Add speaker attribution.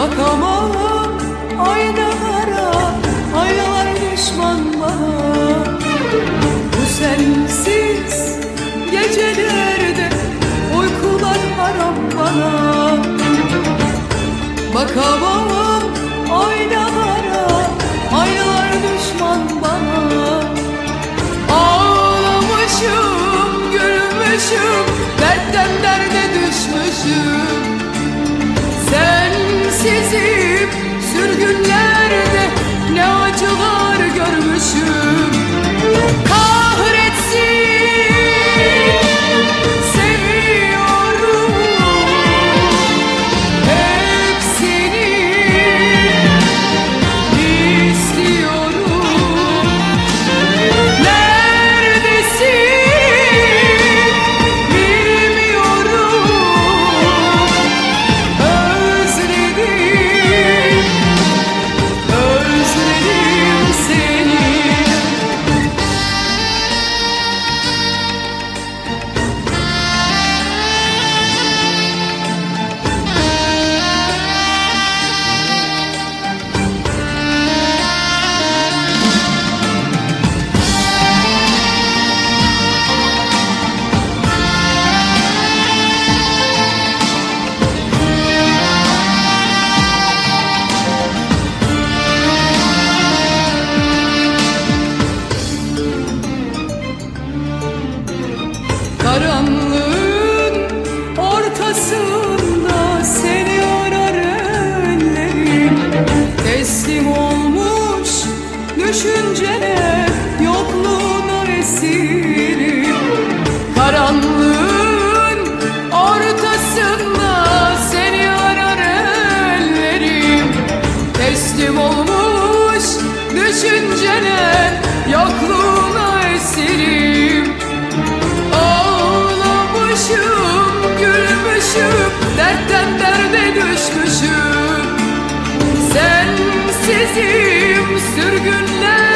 Speaker 1: Bakamam aynalara, aynalar düşman bana. Bu sensiz gecelerde uykular haram bana. Bakamam aynalara, aynalar düşman bana. Ağlamışım, gülmüşüm, dertten derde düşmüşüm. Sensizim, sürgünlerde ne acılar görmüşüm. Kahretsin, seviyorum hepsini, istiyorum. Neredesin bilmiyorum. Özledim seni. Karanlığın ortasında seni arar ellerim. Teslim olmuş düşünceler, yokluğuna esirim. Karanlığın ortasında seni arar ellerim. Teslim olmuş düşünceler, yokluğuna esirim. Gülmüşüm, dertten derde düşmüşüm. Sensizim, sürgünler